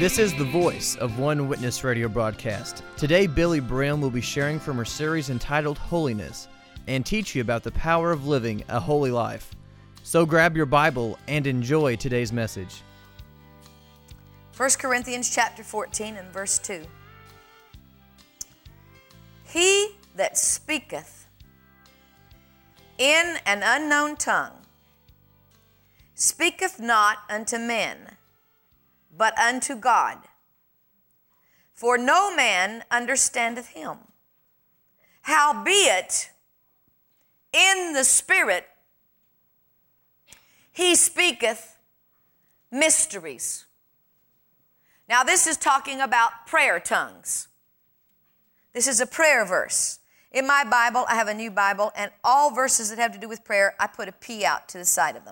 This is the voice of One Witness radio broadcast. Today, Billy Brim will be sharing from her series entitled Holiness and teach you about the power of living a holy life. So grab your Bible and enjoy today's message. 1 Corinthians chapter 14 and verse 2. He that speaketh in an unknown tongue speaketh not unto men, but unto God. For no man understandeth him. Howbeit, in the Spirit he speaketh mysteries. Now this is talking about prayer tongues. This is a prayer verse. In my Bible, I have a new Bible, and all verses that have to do with prayer, I put a P out to the side of them.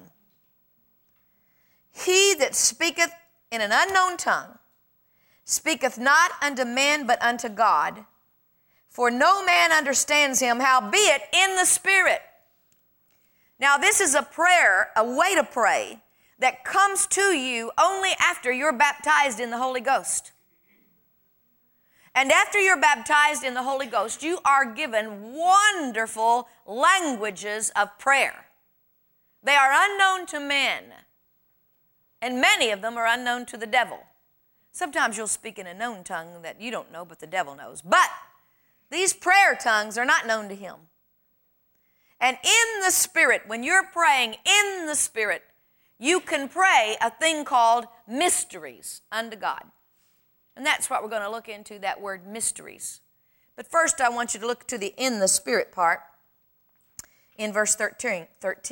He that speaketh in an unknown tongue speaketh not unto men, but unto God. For no man understands him, howbeit in the Spirit. Now this is a prayer, a way to pray, that comes to you only after you're baptized in the Holy Ghost. And after you're baptized in the Holy Ghost, you are given wonderful languages of prayer. They are unknown to men, and many of them are unknown to the devil. Sometimes you'll speak in a known tongue that you don't know, but the devil knows. But these prayer tongues are not known to him. And in the Spirit, when you're praying in the Spirit, you can pray a thing called mysteries unto God. And that's what we're going to look into, that word mysteries. But first I want you to look to the in the Spirit part in verse 13.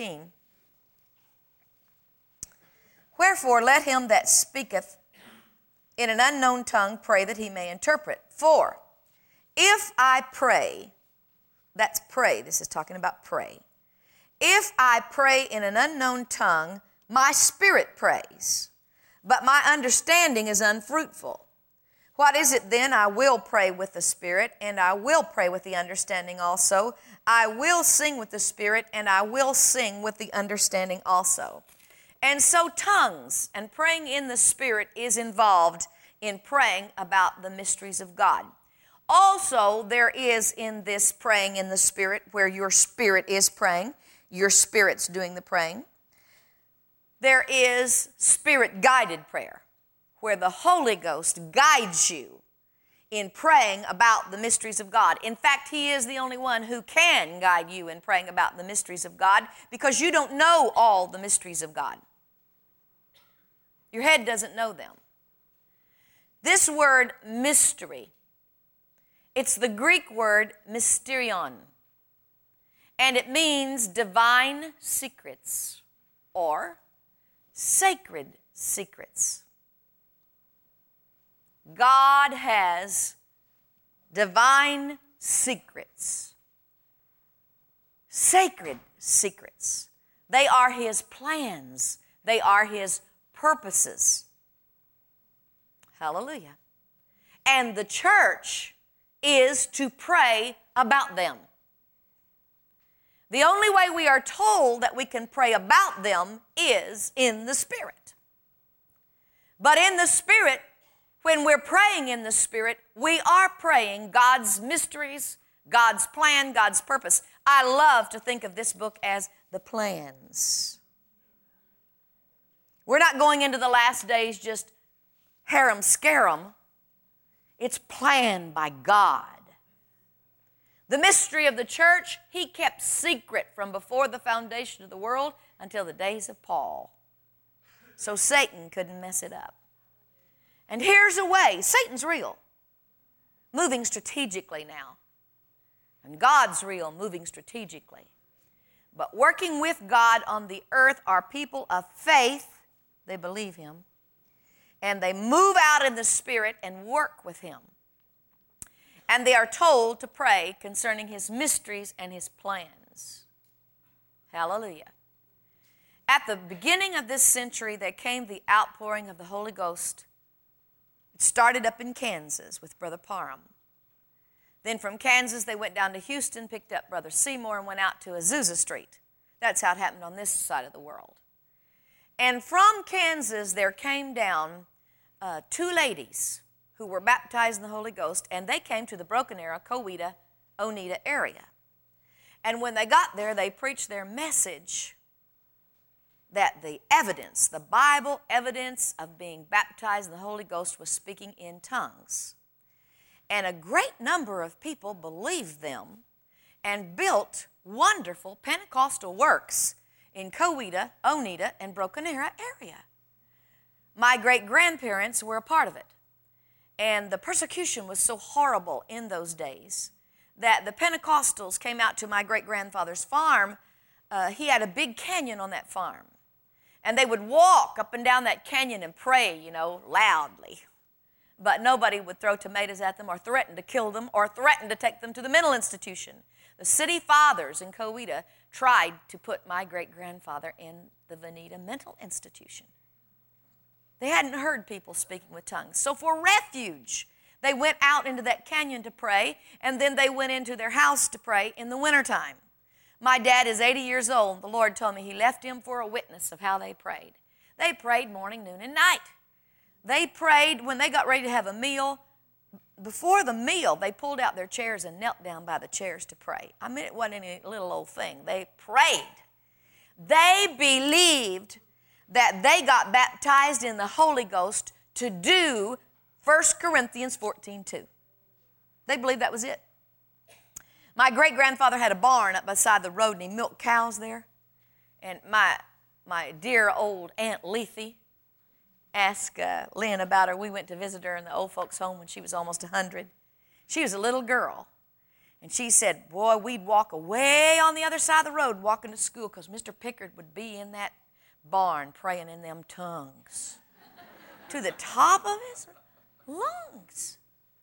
Wherefore let him that speaketh in an unknown tongue pray that he may interpret. For if I pray, that's pray, this is talking about pray. If I pray in an unknown tongue, my spirit prays, but my understanding is unfruitful. What is it then? I will pray with the Spirit, and I will pray with the understanding also. I will sing with the Spirit, and I will sing with the understanding also. And so tongues and praying in the Spirit is involved in praying about the mysteries of God. Also, there is in this praying in the Spirit where your spirit is praying, your spirit's doing the praying. There is Spirit-guided prayer, where the Holy Ghost guides you in praying about the mysteries of God. In fact, He is the only one who can guide you in praying about the mysteries of God, because you don't know all the mysteries of God. Your head doesn't know them. This word mystery, it's the Greek word mysterion, and it means divine secrets or sacred secrets. God has divine secrets, sacred secrets. They are His plans. They are His purposes. Hallelujah. And the church is to pray about them. The only way we are told that we can pray about them is in the Spirit. But in the Spirit, when we're praying in the Spirit, we are praying God's mysteries, God's plan, God's purpose. I love to think of this book as the plans. We're not going into the last days just harem-scarum. It's planned by God. The mystery of the church, He kept secret from before the foundation of the world until the days of Paul. So Satan couldn't mess it up. And here's a way. Satan's real, moving strategically now. And God's real, moving strategically. But working with God on the earth are people of faith. They believe Him. And they move out in the Spirit and work with Him. And they are told to pray concerning His mysteries and His plans. Hallelujah. At the beginning of this century, there came the outpouring of the Holy Ghost. It started up in Kansas with Brother Parham. Then from Kansas, they went down to Houston, picked up Brother Seymour, and went out to Azusa Street. That's how it happened on this side of the world. And from Kansas, there came down two ladies who were baptized in the Holy Ghost, and they came to the Broken Arrow, Coweta, Oneida area. And when they got there, they preached their message that the evidence, the Bible evidence of being baptized in the Holy Ghost was speaking in tongues. And a great number of people believed them and built wonderful Pentecostal works in Coweta, Oneida, and Broken Arrow area. My great-grandparents were a part of it. And the persecution was so horrible in those days that the Pentecostals came out to my great-grandfather's farm. He had a big canyon on that farm. And they would walk up and down that canyon and pray, loudly. But nobody would throw tomatoes at them or threaten to kill them or threaten to take them to the mental institution. The city fathers in Coweta tried to put my great-grandfather in the Veneta mental institution. They hadn't heard people speaking with tongues. So for refuge, they went out into that canyon to pray, and then they went into their house to pray in the wintertime. My dad is 80 years old. The Lord told me He left him for a witness of how they prayed. They prayed morning, noon, and night. They prayed when they got ready to have a meal. Before the meal, they pulled out their chairs and knelt down by the chairs to pray. I mean, it wasn't any little old thing. They prayed. They believed that they got baptized in the Holy Ghost to do 1 Corinthians 14:2. They believed that was it. My great-grandfather had a barn up beside the road, and he milked cows there. And my dear old Aunt Lethe asked Lynn about her. We went to visit her in the old folks' home when she was almost 100. She was a little girl. And she said, boy, we'd walk away on the other side of the road walking to school because Mr. Pickard would be in that barn praying in them tongues to the top of his lungs.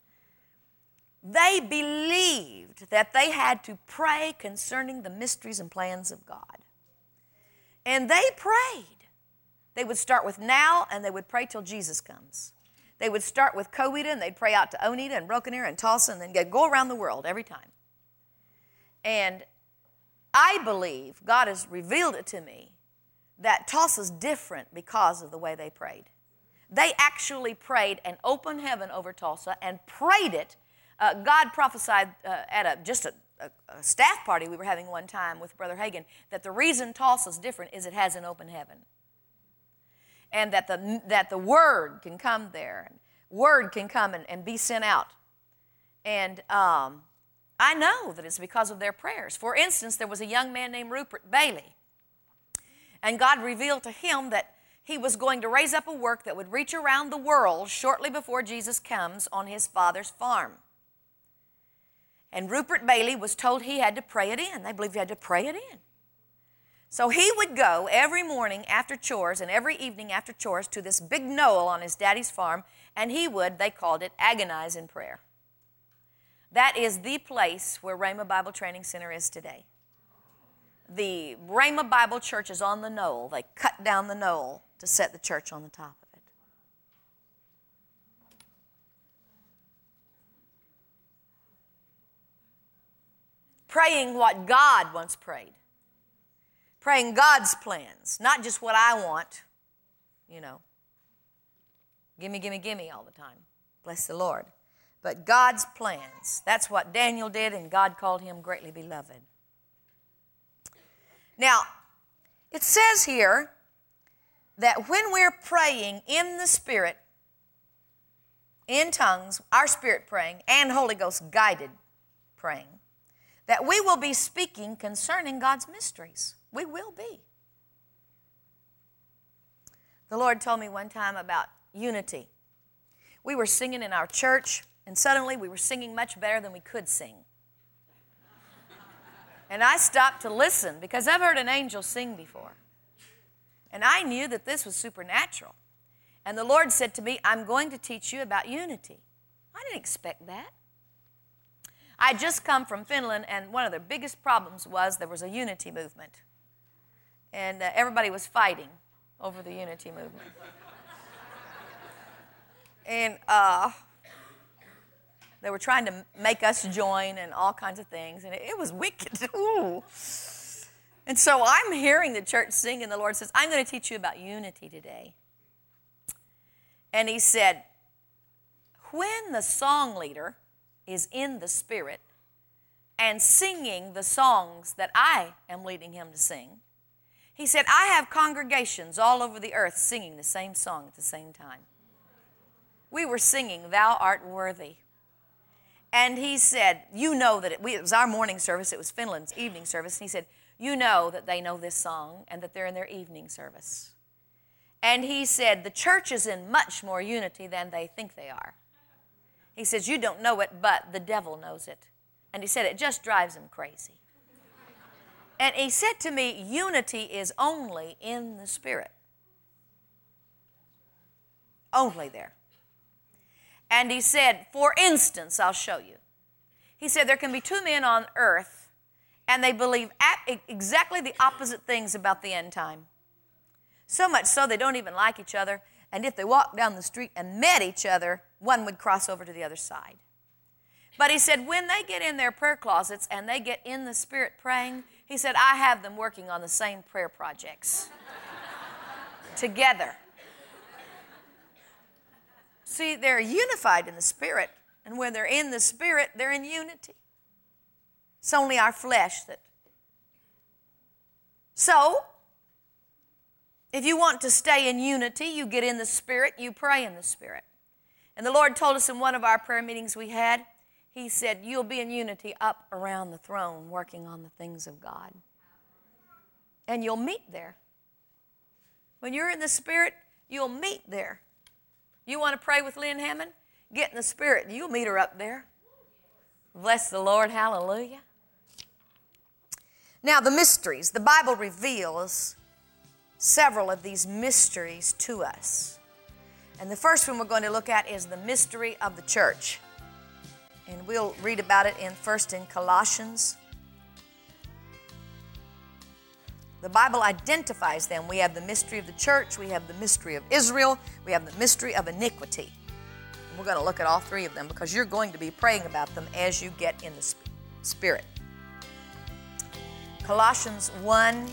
They believed that they had to pray concerning the mysteries and plans of God. And they prayed. They would start with now, and they would pray till Jesus comes. They would start with Coweta, and they'd pray out to Oneida and Broken Arrow and Tulsa, and then they'd go around the world every time. And I believe God has revealed it to me that Tulsa's different because of the way they prayed. They actually prayed an open heaven over Tulsa and prayed it. God prophesied at a staff party we were having one time with Brother Hagin that the reason Tulsa's different is it has an open heaven. And that the Word can come there. And Word can come and be sent out. And I know that it's because of their prayers. For instance, there was a young man named Rupert Bailey. And God revealed to him that he was going to raise up a work that would reach around the world shortly before Jesus comes on his father's farm. And Rupert Bailey was told he had to pray it in. They believed he had to pray it in. So he would go every morning after chores and every evening after chores to this big knoll on his daddy's farm, and he would, they called it, agonize in prayer. That is the place where Rhema Bible Training Center is today. The Rhema Bible Church is on the knoll. They cut down the knoll to set the church on the top of it. Praying what God once prayed. Praying God's plans, not just what I want, Gimme, gimme, gimme all the time. Bless the Lord. But God's plans. That's what Daniel did, and God called him greatly beloved. Now, it says here that when we're praying in the Spirit, in tongues, our spirit praying, and Holy Ghost guided praying, that we will be speaking concerning God's mysteries. We will be. The Lord told me one time about unity. We were singing in our church, and suddenly we were singing much better than we could sing. And I stopped to listen because I've heard an angel sing before. And I knew that this was supernatural. And the Lord said to me, I'm going to teach you about unity. I didn't expect that. I just come from Finland, and one of the biggest problems was there was a unity movement. And everybody was fighting over the unity movement. And they were trying to make us join and all kinds of things, and it was wicked. Ooh. And so I'm hearing the church sing, and the Lord says, I'm going to teach you about unity today. And he said, when the song leader is in the Spirit and singing the songs that I am leading him to sing, he said, I have congregations all over the earth singing the same song at the same time. We were singing, Thou Art Worthy. And he said, you know that it was our morning service, it was Finland's evening service, and he said, you know that they know this song and that they're in their evening service. And he said, the church is in much more unity than they think they are. He says, you don't know it, but the devil knows it. And he said, it just drives him crazy. And he said to me, unity is only in the Spirit. Only there. And he said, for instance, I'll show you. He said, there can be two men on earth, and they believe exactly the opposite things about the end time. So much so they don't even like each other. And if they walked down the street and met each other, one would cross over to the other side. But he said, when they get in their prayer closets and they get in the Spirit praying, he said, I have them working on the same prayer projects together. See, they're unified in the Spirit, and when they're in the Spirit, they're in unity. It's only our flesh that. So, if you want to stay in unity, you get in the Spirit, you pray in the Spirit. And the Lord told us in one of our prayer meetings we had, He said, you'll be in unity up around the throne working on the things of God. And you'll meet there. When you're in the Spirit, you'll meet there. You want to pray with Lynn Hammond? Get in the Spirit and you'll meet her up there. Bless the Lord, hallelujah. Now the mysteries. The Bible reveals several of these mysteries to us. And the first one we're going to look at is the mystery of the church. And we'll read about it first in Colossians. The Bible identifies them. We have the mystery of the church, we have the mystery of Israel, we have the mystery of iniquity. And we're going to look at all three of them because you're going to be praying about them as you get in the Spirit. Colossians 1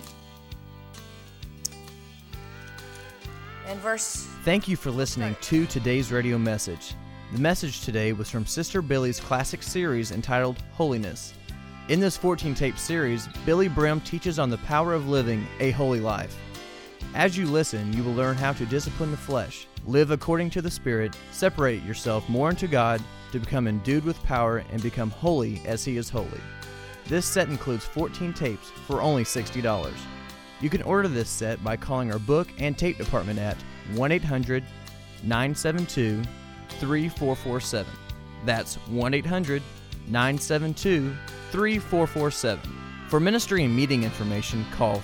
and verse. Thank you for listening to today's radio message. The message today was from Sister Billy's classic series entitled Holiness. In this 14-tape series, Billy Brim teaches on the power of living a holy life. As you listen, you will learn how to discipline the flesh, live according to the Spirit, separate yourself more unto God, to become endued with power and become holy as He is holy. This set includes 14 tapes for only $60. You can order this set by calling our book and tape department at 1-800-972-3447. That's 1-800-972-3447. For ministry and meeting information, call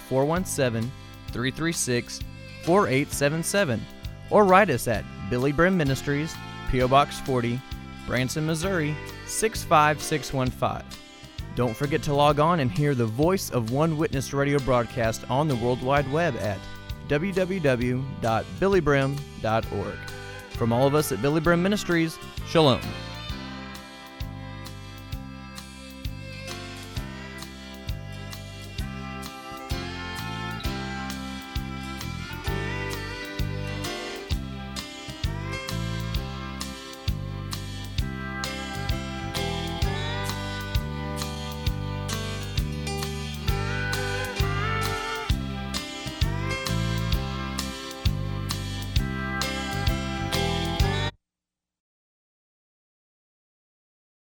417-336-4877 or write us at Billy Brim Ministries, P.O. Box 40, Branson, Missouri 65615. Don't forget to log on and hear the Voice of One Witness radio broadcast on the World Wide Web at www.billybrim.org. From all of us at Billy Brim Ministries, Shalom.